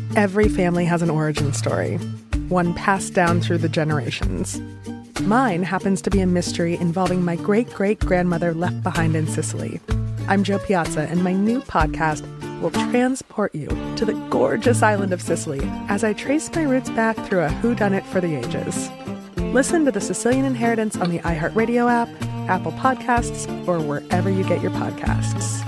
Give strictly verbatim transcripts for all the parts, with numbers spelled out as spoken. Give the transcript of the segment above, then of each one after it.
Every family has an origin story, one passed down through the generations. Mine happens to be a mystery involving my great-great-grandmother left behind in Sicily. I'm Jo Piazza, and my new podcast will transport you to the gorgeous island of Sicily as I trace my roots back through a whodunit for the ages. Listen to The Sicilian Inheritance on the iHeartRadio app, Apple Podcasts, or wherever you get your podcasts.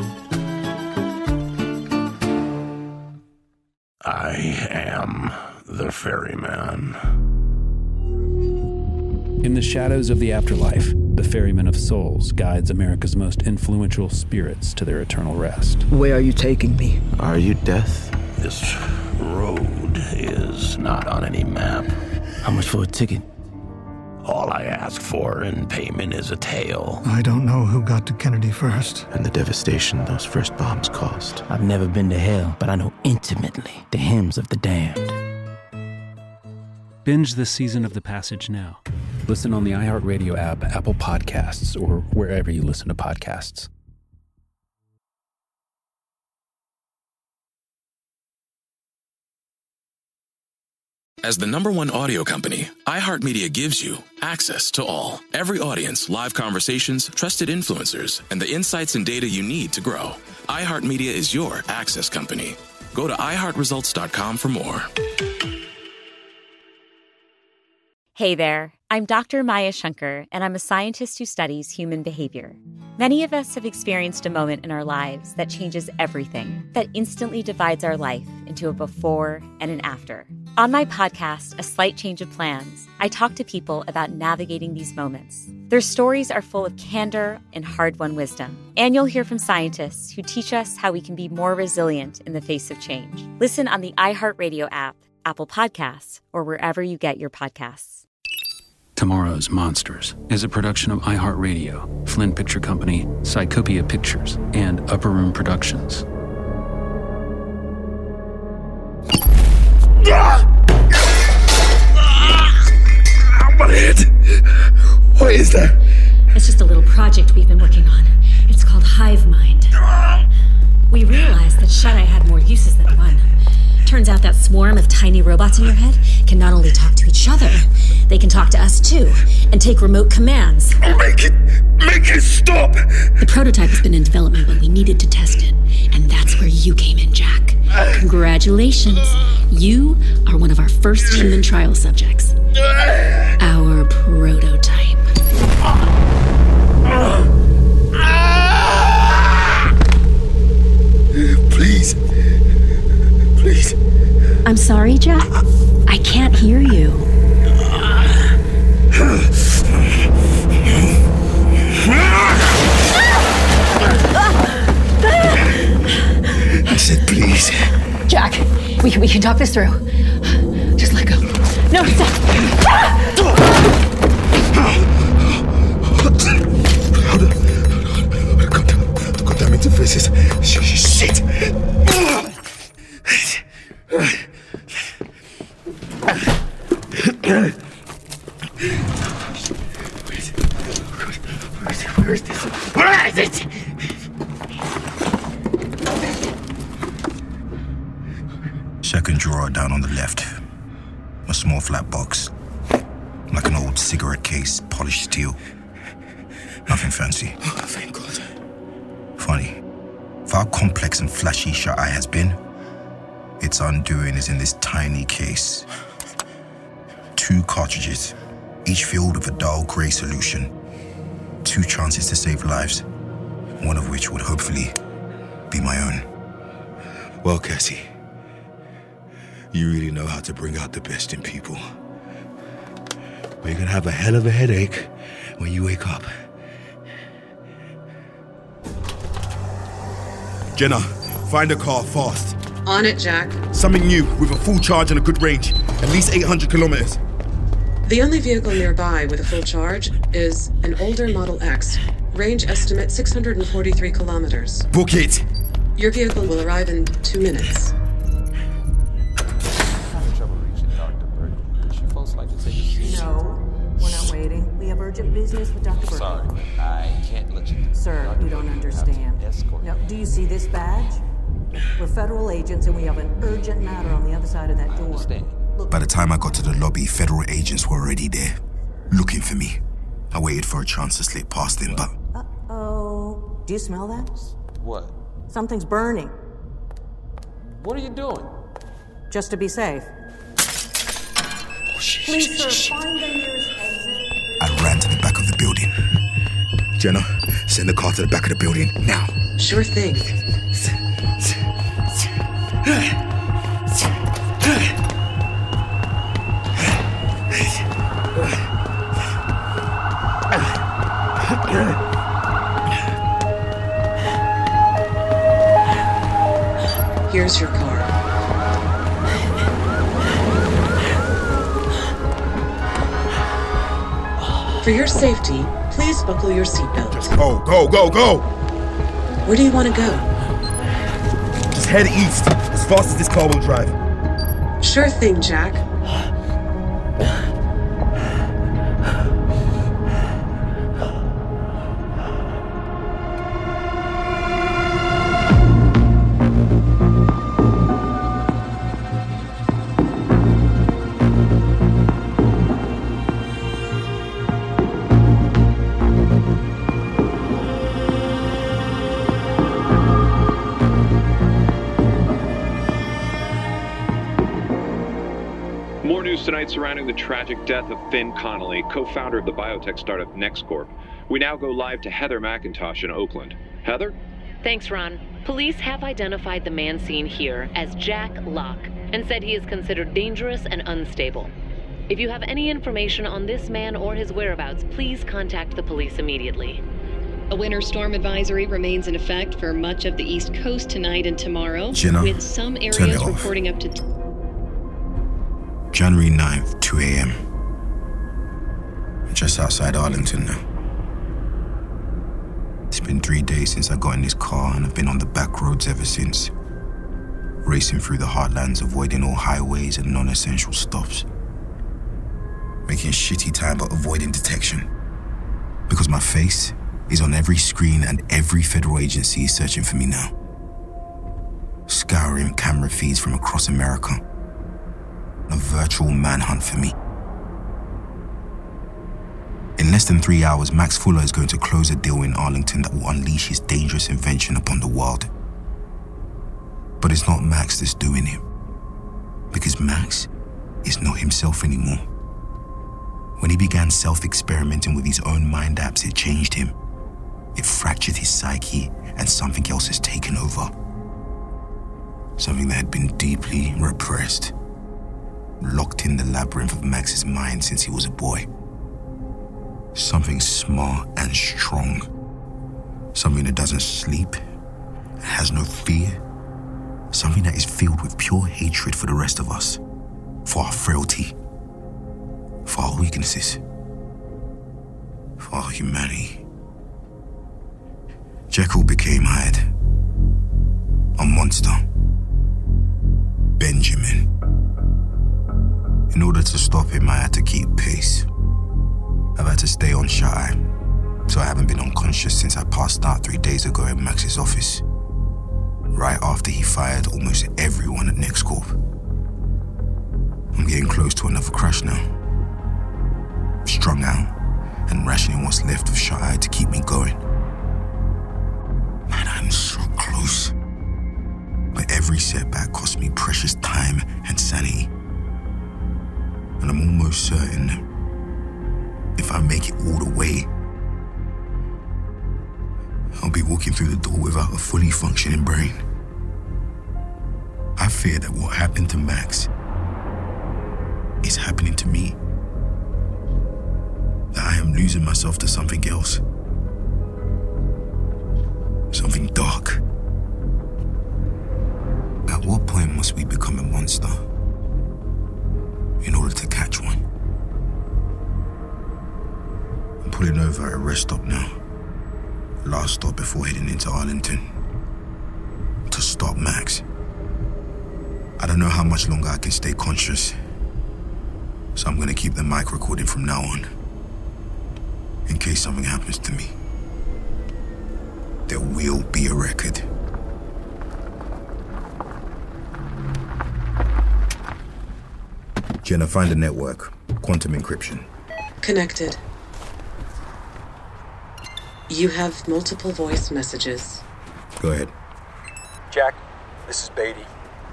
I am the ferryman. In the shadows of the afterlife, the Ferryman of Souls guides America's most influential spirits to their eternal rest. Where are you taking me? Are you death? This road is not on any map. How much for a ticket? All I ask for in payment is a tale. I don't know who got to Kennedy first. And the devastation those first bombs caused. I've never been to hell, but I know intimately the hymns of the damned. Binge this season of The Passage now. Listen on the iHeartRadio app, Apple Podcasts, or wherever you listen to podcasts. As the number one audio company, iHeartMedia gives you access to all. Every audience, live conversations, trusted influencers, and the insights and data you need to grow. iHeartMedia is your access company. Go to i heart results dot com for more. Hey there, I'm Doctor Maya Shankar, and I'm a scientist who studies human behavior. Many of us have experienced a moment in our lives that changes everything, that instantly divides our life into a before and an after. On my podcast, A Slight Change of Plans, I talk to people about navigating these moments. Their stories are full of candor and hard-won wisdom. And you'll hear from scientists who teach us how we can be more resilient in the face of change. Listen on the iHeartRadio app, Apple Podcasts, or wherever you get your podcasts. Tomorrow's Monsters is a production of iHeartRadio, Flynn Picture Company, Psychopia Pictures, and Upper Room Productions. My head! What is that? It's just a little project we've been working on. It's called Hive Mind. We realized that Shut-Eye had more uses than one. Turns out that swarm of tiny robots in your head can not only talk to each other, they can talk to us too, and take remote commands. Make it! Make it stop! The prototype has been in development, but we needed to test it. And that's where you came in, Jack. Congratulations. You are one of our first human trial subjects. Our prototype. Please. Please. I'm sorry, Jack. I can't hear you. I said please. Jack, we can, we can talk this through. Just let go. No, stop. Hold on. God damn, God damn interfaces. Shit. Where is this? Where is it? Second drawer down on the left. A small flat box. Like an old cigarette case, polished steel. Nothing fancy. Oh, thank God. Funny. For how complex and flashy Shut-Eye has been, its undoing is in this tiny case. Two cartridges, each filled with a dull grey solution. Two chances to save lives, one of which would hopefully be my own. Well, Cassie, you really know how to bring out the best in people. But you're gonna have a hell of a headache when you wake up. Jenna, find a car fast. On it, Jack. Something new with a full charge and a good range. At least eight hundred kilometers. The only vehicle nearby with a full charge is an older Model X. Range estimate six hundred forty-three kilometers. Book it! Your vehicle will arrive in two minutes. Having trouble reaching Doctor Bird. Would you folks like to take a seat? No, we're not waiting. We have urgent business with Doctor Bird. Sorry, but I can't let you. Sir, you don't understand. Escort. No, do you see this badge? We're federal agents and we have an urgent matter on the other side of that door. I understand. By the time I got to the lobby, federal agents were already there, looking for me. I waited for a chance to slip past them, but... Uh-oh. Do you smell that? What? Something's burning. What are you doing? Just to be safe. Oh, shit, Please, shit, sir, shit. find the nearest exit. I ran to the back of the building. Jenna, send the car to the back of the building, now. Sure thing. Here's your car. For your safety, please buckle your seatbelt. Just go, go, go, go! Where do you want to go? Just head east, as fast as this car will drive. Sure thing, Jack. Tonight surrounding the tragic death of Finn Connolly, co-founder of the biotech startup NextCorp. We now go live to Heather McIntosh in Oakland. Heather? Thanks, Ron. Police have identified the man seen here as Jack Locke and said he is considered dangerous and unstable. If you have any information on this man or his whereabouts, please contact the police immediately. A winter storm advisory remains in effect for much of the East Coast tonight and tomorrow, Jenna, with some turn it areas off. reporting up to... T- January ninth, two a.m. Just outside Arlington now. It's been three days since I got in this car and I've been on the back roads ever since. Racing through the heartlands, avoiding all highways and non-essential stops. Making shitty time but avoiding detection. Because my face is on every screen and every federal agency is searching for me now. Scouring camera feeds from across America. A virtual manhunt for me. In less than three hours, Max Fuller is going to close a deal in Arlington that will unleash his dangerous invention upon the world. But it's not Max that's doing it. Because Max is not himself anymore. When he began self-experimenting with his own mind apps, it changed him. It fractured his psyche, and something else has taken over. Something that had been deeply repressed. Locked in the labyrinth of Max's mind since he was a boy. Something smart and strong. Something that doesn't sleep, has no fear. Something that is filled with pure hatred for the rest of us. For our frailty. For our weaknesses. For our humanity. Jekyll became Hyde. A monster. Benjamin. In order to stop him, I had to keep pace. I've had to stay on shut-eye, so I haven't been unconscious since I passed out three days ago in Max's office. Right after he fired almost everyone at NextCorp. I'm getting close to another crash now. Strung out and rationing what's left of shut-eye to keep me going. Man, I'm so close. But every setback cost me precious time and sanity. And I'm almost certain if I make it all the way, I'll be walking through the door without a fully functioning brain. I fear that what happened to Max is happening to me. That I am losing myself to something else. Something dark. At what point must we become a monster in order to catch one? I'm pulling over at a rest stop now. Last stop before heading into Arlington. To stop Max. I don't know how much longer I can stay conscious, so I'm gonna keep the mic recording from now on. In case something happens to me. There will be a record. Jenna, find a network. Quantum encryption. Connected. You have multiple voice messages. Go ahead. Jack, this is Beatty.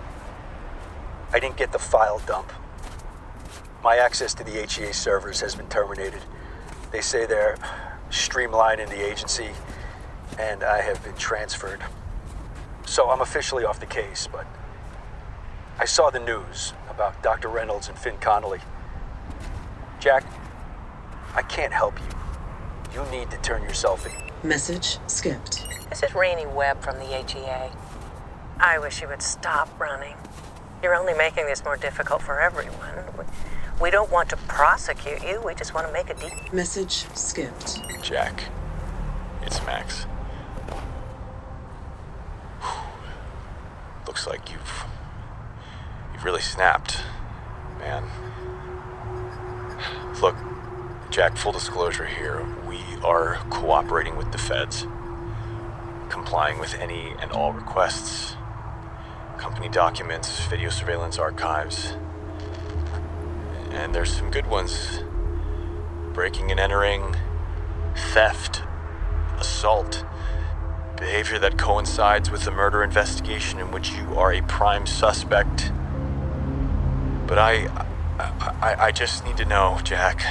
I didn't get the file dump. My access to the H E A servers has been terminated. They say they're streamlining the agency, and I have been transferred. So I'm officially off the case, but I saw the news about Doctor Reynolds and Finn Connolly. Jack, I can't help you. You need to turn yourself in. Message skipped. This is Rainey Webb from the H E A. I wish you would stop running. You're only making this more difficult for everyone. We, we don't want to prosecute you. We just want to make a deal. Message skipped. Jack, it's Max. Looks like you've... You've really snapped, man. Look, Jack, full disclosure here. We are cooperating with the feds, complying with any and all requests. Company documents, video surveillance archives. And there's some good ones. Breaking and entering, theft, assault, behavior that coincides with the murder investigation in which you are a prime suspect. But I, I, I just need to know, Jack,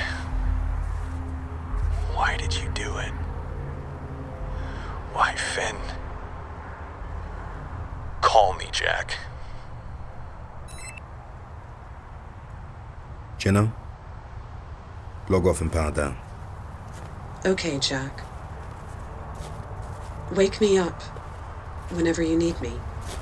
why did you do it? Why, Finn? Call me, Jack. Jenna, log off and power down. Okay, Jack. Wake me up whenever you need me.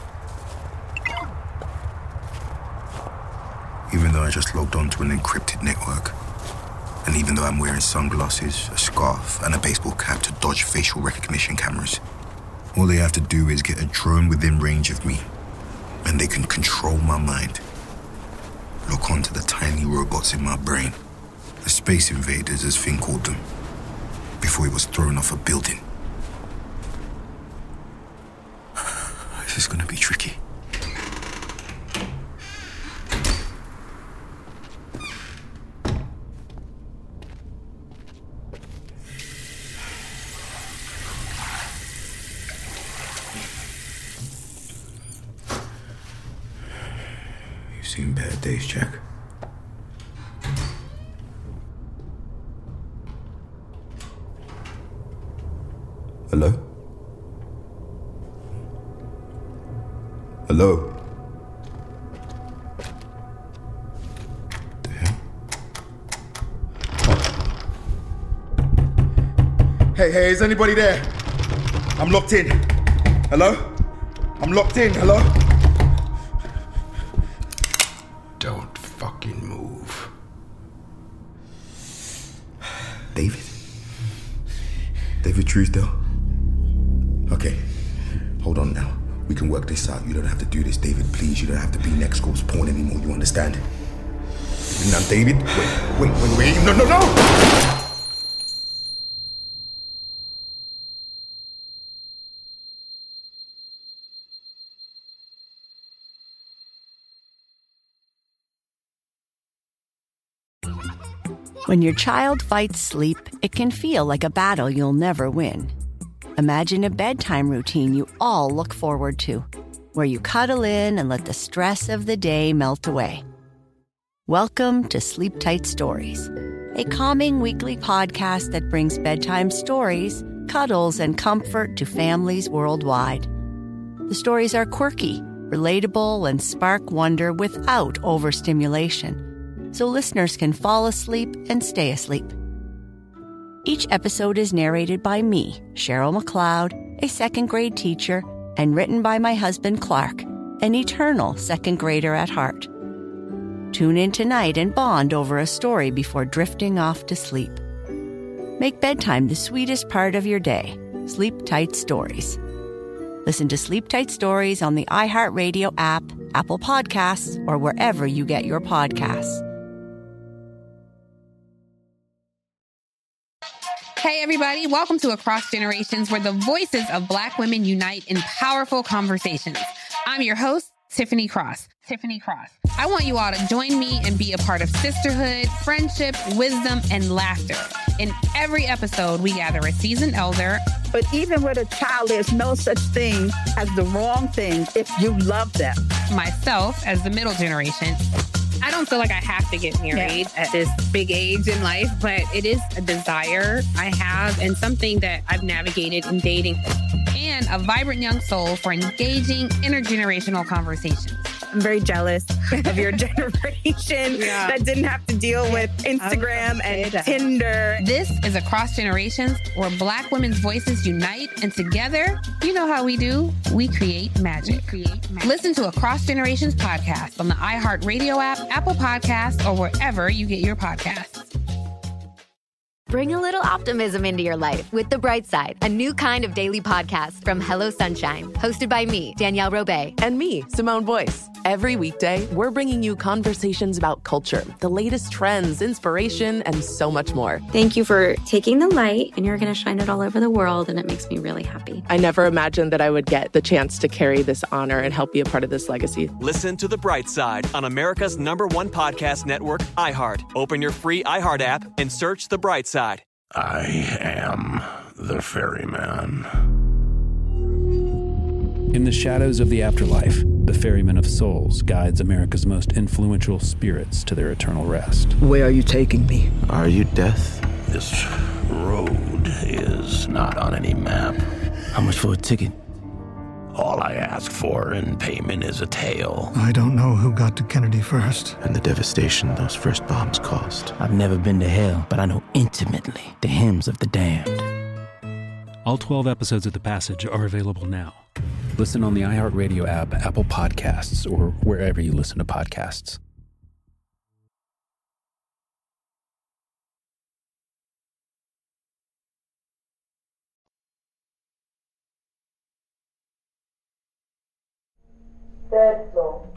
Even though I just logged onto an encrypted network, and even though I'm wearing sunglasses, a scarf, and a baseball cap to dodge facial recognition cameras, all they have to do is get a drone within range of me, and they can control my mind. Lock onto the tiny robots in my brain. The space invaders, as Finn called them, before he was thrown off a building. This is gonna be tricky. You've seen bad days, Jack. Hello? Hello? The hell? Hey, hey, is anybody there? I'm locked in. Hello? I'm locked in. Hello? Don't fucking move. David? David Truesdale? Okay, hold on now. We can work this out. You don't have to do this, David. Please, you don't have to be next corpse porn anymore. You understand? Now, David, wait, wait, wait, wait. No, no, no! When your child fights sleep, it can feel like a battle you'll never win. Imagine a bedtime routine you all look forward to, where you cuddle in and let the stress of the day melt away. Welcome to Sleep Tight Stories, a calming weekly podcast that brings bedtime stories, cuddles, and comfort to families worldwide. The stories are quirky, relatable, and spark wonder without overstimulation, so listeners can fall asleep and stay asleep. Each episode is narrated by me, Cheryl McLeod, a second grade teacher, and written by my husband, Clark, an eternal second grader at heart. Tune in tonight and bond over a story before drifting off to sleep. Make bedtime the sweetest part of your day. Sleep Tight Stories. Listen to Sleep Tight Stories on the iHeartRadio app, Apple Podcasts, or wherever you get your podcasts. Hey, everybody. Welcome to Across Generations, where the voices of Black women unite in powerful conversations. I'm your host, Tiffany Cross. Tiffany Cross. I want you all to join me and be a part of sisterhood, friendship, wisdom, and laughter. In every episode, we gather a seasoned elder. But even with a child, there's no such thing as the wrong thing if you love them. Myself as the middle generation. I don't feel like I have to get married Yeah. at this big age in life, but it is a desire I have and something that I've navigated in dating. And a vibrant young soul for engaging intergenerational conversations. I'm very jealous of your generation Yeah. that didn't have to deal with Instagram and Tinder. This is Across Generations, where Black women's voices unite, and together, you know how we do, we create magic. We create magic. Listen to Across Generations podcast on the iHeartRadio app, Apple Podcasts, or wherever you get your podcasts. Bring a little optimism into your life with The Bright Side, a new kind of daily podcast from Hello Sunshine, hosted by me, Danielle Robay. And me, Simone Boyce. Every weekday, we're bringing you conversations about culture, the latest trends, inspiration, and so much more. Thank you for taking the light, and you're going to shine it all over the world, and it makes me really happy. I never imagined that I would get the chance to carry this honor and help be a part of this legacy. Listen to The Bright Side on America's number one podcast network, iHeart. Open your free iHeart app and search The Bright Side. I am the ferryman. In the shadows of the afterlife, the Ferryman of Souls guides America's most influential spirits to their eternal rest. Where are you taking me? Are you death? This road is not on any map. How much for a ticket? All I ask for in payment is a tale. I don't know who got to Kennedy first. And the devastation those first bombs caused. I've never been to hell, but I know intimately the hymns of the damned. All twelve episodes of The Passage are available now. Listen on the iHeartRadio app, Apple Podcasts, or wherever you listen to podcasts. Third floor.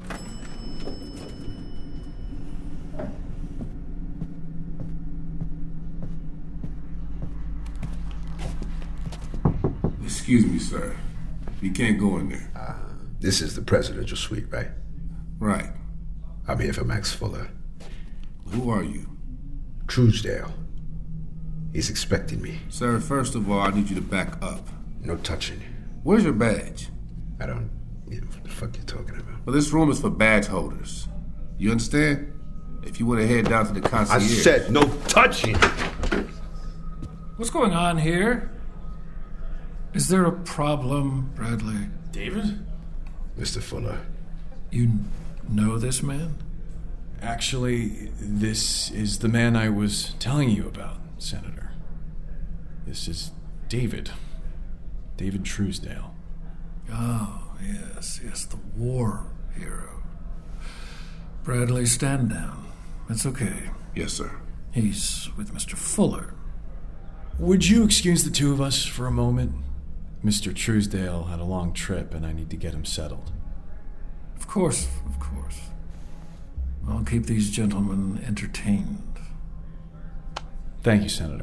Excuse me, sir. You can't go in there. Uh, this is the presidential suite, right? Right. I'm here for Max Fuller. Who are you? Truesdale. He's expecting me. Sir, first of all, I need you to back up. No touching. Where's your badge? I don't... You know, what the fuck you talking about? Well, this room is for badge holders. You understand? If you want to head down to the concierge... I said no touching! What's going on here? Is there a problem, Bradley? David? Mister Fuller. You know this man? Actually, this is the man I was telling you about, Senator. This is David. David Truesdale. Oh, yes, yes, the war hero. Bradley, stand down. It's okay. Yes, sir. He's with Mister Fuller. Would you excuse the two of us for a moment? Mister Truesdale had a long trip, and I need to get him settled. Of course, of course. I'll keep these gentlemen entertained. Thank you, Senator.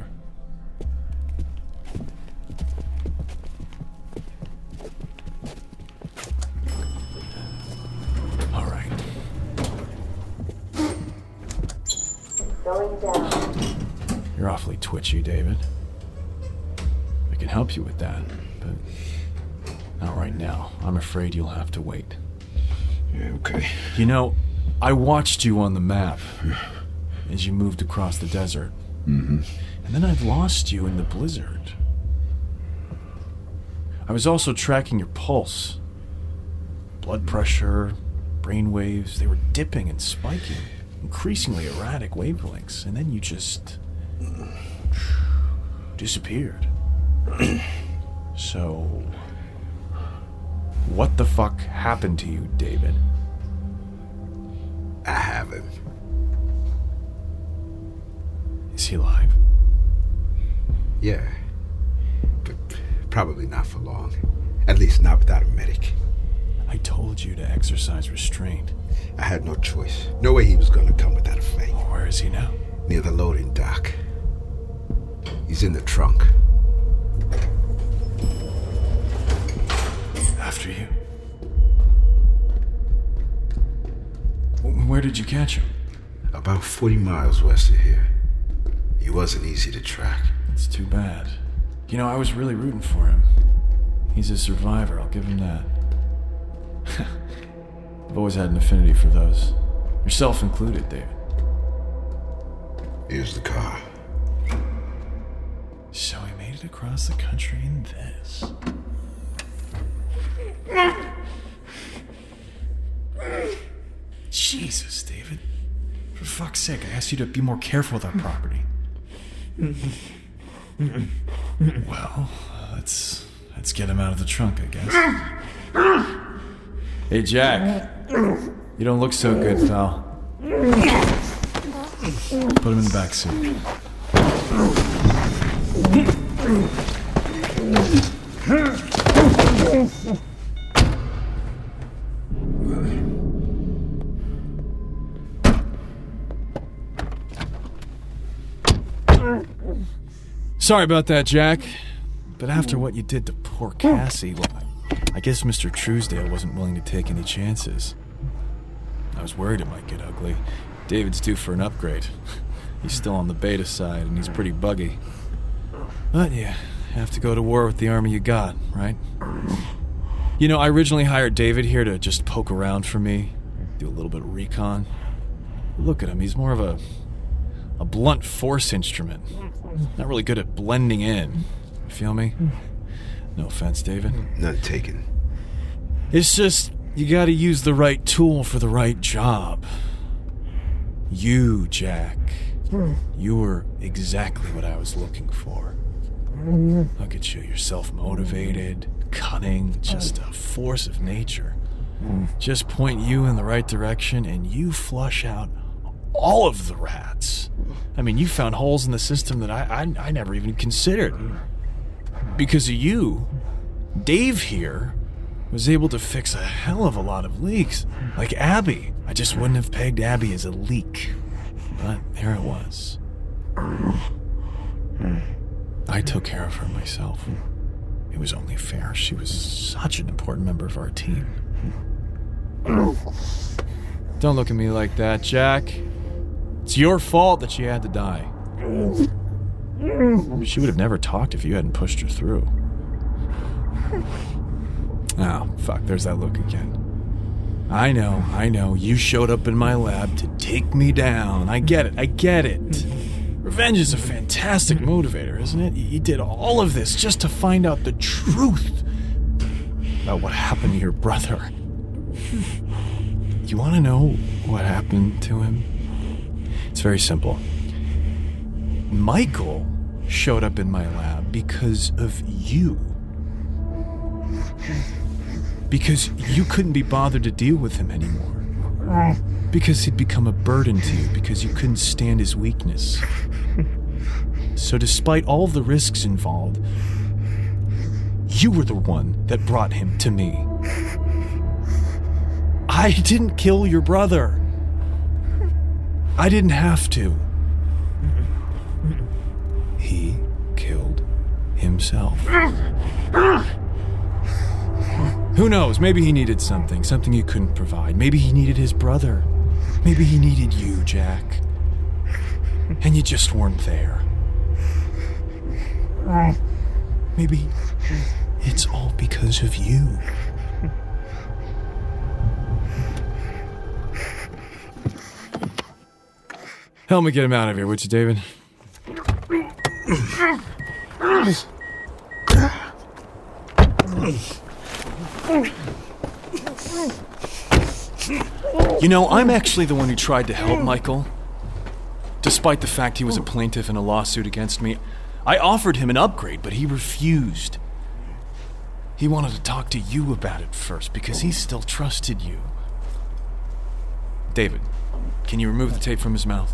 All right. Going down. You're awfully twitchy, David. I can help you with that, but not right now. I'm afraid you'll have to wait. Yeah, okay. You know, I watched you on the map as you moved across the desert. Mm-hmm. And then I've lost you in the blizzard. I was also tracking your pulse. Blood pressure, brain waves, they were dipping and spiking. Increasingly erratic wavelengths. And then you just... disappeared. So... what the fuck happened to you, David? I have him. Is he alive? Yeah. But probably not for long. At least not without a medic. I told you to exercise restraint. I had no choice. No way he was gonna come without a fight. Where is he now? Near the loading dock. He's in the trunk. After you. Where did you catch him? About forty miles west of here. He wasn't easy to track. It's too bad. You know, I was really rooting for him. He's a survivor, I'll give him that. I've always had an affinity for those. Yourself included, David. Here's the car. So he made it across the country in this. Jesus, David. For fuck's sake, I asked you to be more careful with our property. Well, let's let's get him out of the trunk, I guess. Hey, Jack. You don't look so good, pal. Put him in the back seat. Sorry about that, Jack. But after what you did to poor Cassie, well, I guess Mister Truesdale wasn't willing to take any chances. I was worried it might get ugly. David's due for an upgrade. He's still on the beta side, and he's pretty buggy. But yeah, have to go to war with the army you got, right? You know, I originally hired David here to just poke around for me, do a little bit of recon. Look at him, he's more of a a blunt force instrument. Not really good at blending in. You feel me? No offense, David. None taken. It's just, you gotta use the right tool for the right job. You, Jack. You were exactly what I was looking for. Look at you, you're self-motivated, cunning, just a force of nature. Just point you in the right direction and you flush out all of the rats. I mean, you found holes in the system that I, I, I never even considered. Because of you, Dave here was able to fix a hell of a lot of leaks. Like Abby. I just wouldn't have pegged Abby as a leak. But there it was. I took care of her myself. It was only fair. She was such an important member of our team. Don't look at me like that, Jack. It's your fault that she had to die. She would have never talked if you hadn't pushed her through. Oh, fuck, there's that look again. I know, I know, you showed up in my lab to take me down. I get it, I get it. Revenge is a fantastic motivator, isn't it? You did all of this just to find out the truth about what happened to your brother. You want to know what happened to him? It's very simple. Michael showed up in my lab because of you. Because you couldn't be bothered to deal with him anymore. Because he'd become a burden to you, because you couldn't stand his weakness. So despite all the risks involved, you were the one that brought him to me. I didn't kill your brother. I didn't have to. He killed himself. Who knows? Maybe he needed something, something you couldn't provide. Maybe he needed his brother. Maybe he needed you, Jack. And you just weren't there. Maybe it's all because of you. Help me get him out of here, would you, David? You know, I'm actually the one who tried to help Michael. Despite the fact he was a plaintiff in a lawsuit against me, I offered him an upgrade, but he refused. He wanted to talk to you about it first, because he still trusted you. David, can you remove the tape from his mouth?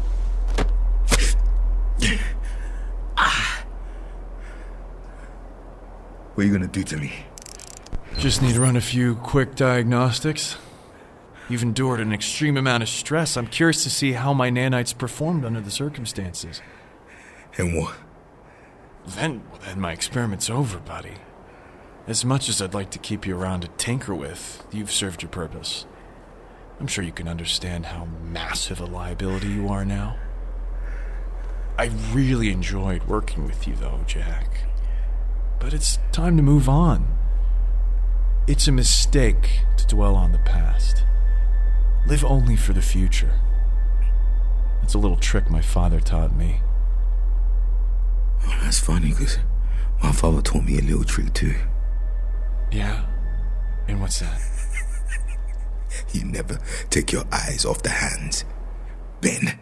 What are you gonna do to me? Just need to run a few quick diagnostics. You've endured an extreme amount of stress. I'm curious to see how my nanites performed under the circumstances. And what? Then, well, then my experiment's over, buddy. As much as I'd like to keep you around to tinker with, you've served your purpose. I'm sure you can understand how massive a liability you are now. I really enjoyed working with you, though, Jack. But it's time to move on. It's a mistake to dwell on the past. Live only for the future. It's a little trick my father taught me. Oh, that's funny, because my father taught me a little trick, too. Yeah? And what's that? You never take your eyes off the hands, Ben.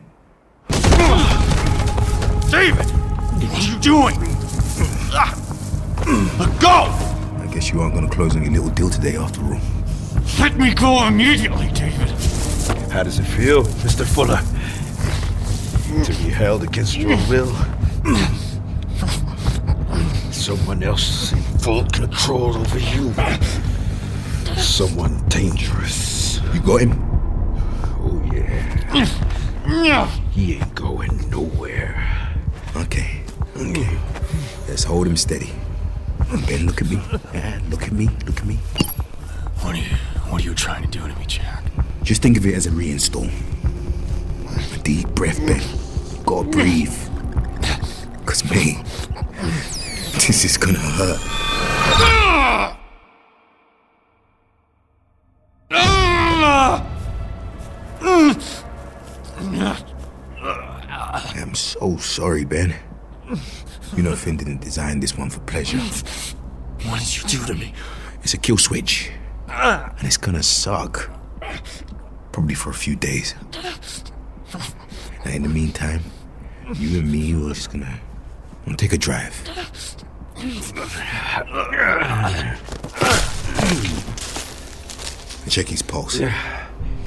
David! What are you doing? Let go! I guess you aren't going to close on your little deal today, after all. Let me go immediately, David. How does it feel, Mister Fuller? To be held against your will? Someone else in full control over you. Someone dangerous. You got him? Oh, yeah. He ain't going nowhere. Okay, okay. Let's hold him steady. Ben, look at me. Yeah, look at me, look at me. What are you, what are you trying to do to me, Jack? Just think of it as a reinstall. A deep breath, Ben. You gotta breathe. Cause, mate, this is gonna hurt. I am so sorry, Ben. You know Finn didn't design this one for pleasure. What did you do to me? It's a kill switch. And it's gonna suck. Probably for a few days. And in the meantime, you and me, we're just gonna, gonna take a drive. Check his pulse. Yeah.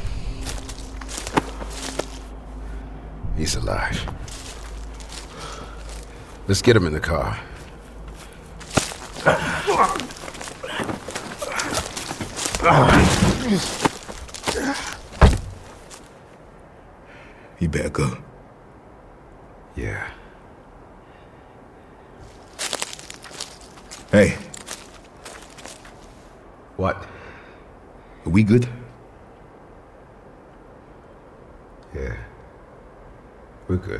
He's alive. Let's get him in the car. You better go. Yeah. Hey. What? Are we good? Yeah. We're good.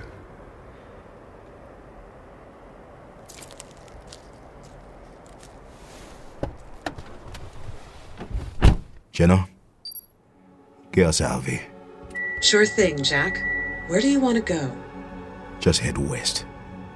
Jenna, get us out of here. Sure thing, Jack. Where do you want to go? Just head west.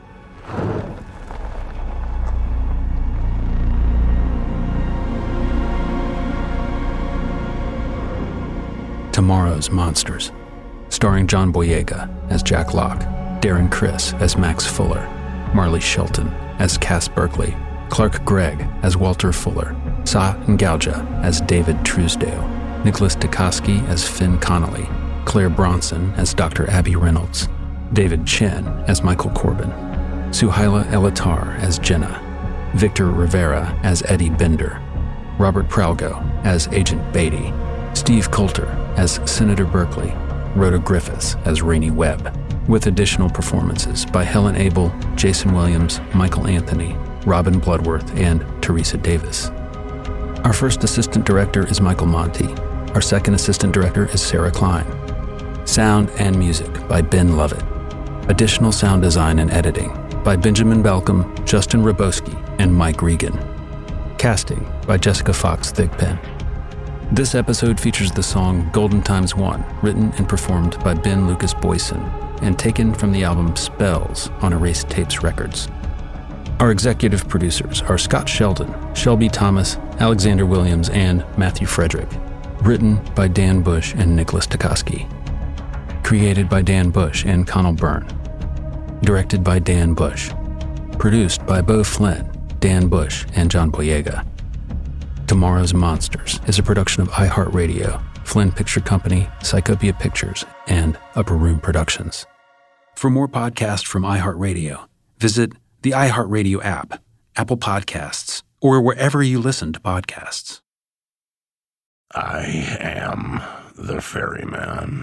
Tomorrow's Monsters, starring John Boyega as Jack Locke, Darren Criss as Max Fuller, Marley Shelton as Cass Berkeley, Clark Gregg as Walter Fuller, Sa Ngauja as David Truesdale, Nicholas Dikoski as Finn Connolly, Claire Bronson as Doctor Abby Reynolds, David Chen as Michael Corbin, Suhaila Elatar as Jenna, Victor Rivera as Eddie Bender, Robert Pralgo as Agent Beatty, Steve Coulter as Senator Berkeley, Rhoda Griffiths as Rainey Webb, with additional performances by Helen Abel, Jason Williams, Michael Anthony, Robin Bloodworth, and Teresa Davis. Our first assistant director is Michael Monty. Our second assistant director is Sarah Klein. Sound and music by Ben Lovett. Additional sound design and editing by Benjamin Balcom, Justin Roboski, and Mike Regan. Casting by Jessica Fox Thigpen. This episode features the song Golden Times One, written and performed by Ben Lucas Boyson, and taken from the album Spells on Erased Tapes Records. Our executive producers are Scott Sheldon, Shelby Thomas, Alexander Williams, and Matthew Frederick. Written by Dan Bush and Nicholas Dikoski. Created by Dan Bush and Connell Byrne. Directed by Dan Bush. Produced by Beau Flynn, Dan Bush, and John Boyega. Tomorrow's Monsters is a production of iHeartRadio, Flynn Picture Company, Psychopia Pictures, and Upper Room Productions. For more podcasts from iHeartRadio, visit the iHeartRadio app, Apple Podcasts, or wherever you listen to podcasts. I am the ferryman.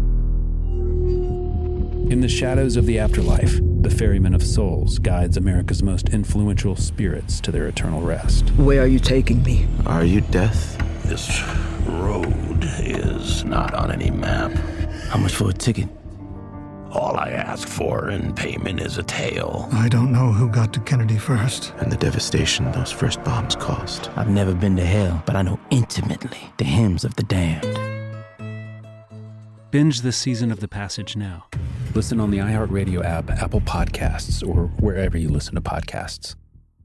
In the shadows of the afterlife, the Ferryman of Souls guides America's most influential spirits to their eternal rest. Where are you taking me? Are you death? This road is not on any map. How much for a ticket? All I ask for in payment is a tale. I don't know who got to Kennedy first. And the devastation those first bombs caused. I've never been to hell, but I know intimately the hymns of the damned. Binge this season of The Passage now. Listen on the iHeartRadio app, Apple Podcasts, or wherever you listen to podcasts.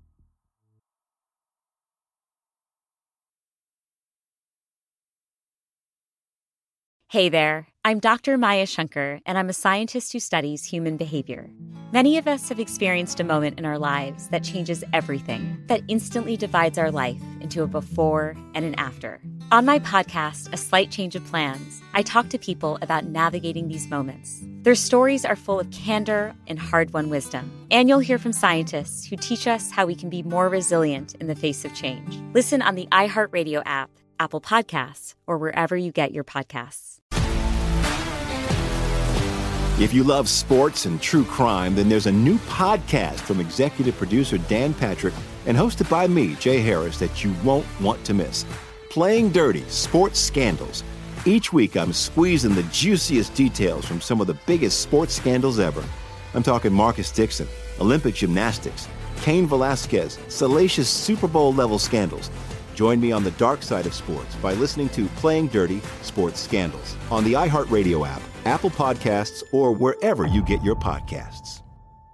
Hey there, I'm Doctor Maya Shankar, and I'm a scientist who studies human behavior. Many of us have experienced a moment in our lives that changes everything, that instantly divides our life into a before and an after. On my podcast, A Slight Change of Plans, I talk to people about navigating these moments. Their stories are full of candor and hard-won wisdom. And you'll hear from scientists who teach us how we can be more resilient in the face of change. Listen on the iHeartRadio app, Apple Podcasts, or wherever you get your podcasts. If you love sports and true crime, then there's a new podcast from executive producer Dan Patrick and hosted by me, Jay Harris, that you won't want to miss. Playing Dirty: Sports Scandals. Each week, I'm squeezing the juiciest details from some of the biggest sports scandals ever. I'm talking Marcus Dixon, Olympic gymnastics, Cain Velasquez, salacious Super Bowl-level scandals. Join me on the dark side of sports by listening to Playing Dirty: Sports Scandals on the iHeartRadio app, Apple Podcasts, or wherever you get your podcasts.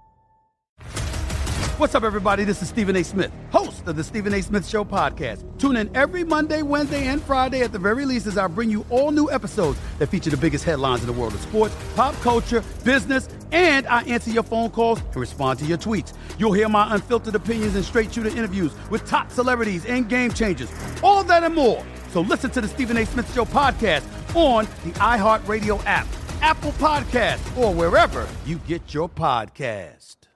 What's up, everybody? This is Stephen A. Smith, host of the Stephen A. Smith Show podcast. Tune in every Monday, Wednesday, and Friday at the very least as I bring you all new episodes that feature the biggest headlines in the world of sports, pop culture, business, and I answer your phone calls and respond to your tweets. You'll hear my unfiltered opinions and straight-shooter interviews with top celebrities and game changers. All that and more. So listen to the Stephen A. Smith Show podcast on the iHeartRadio app, Apple Podcasts, or wherever you get your podcast.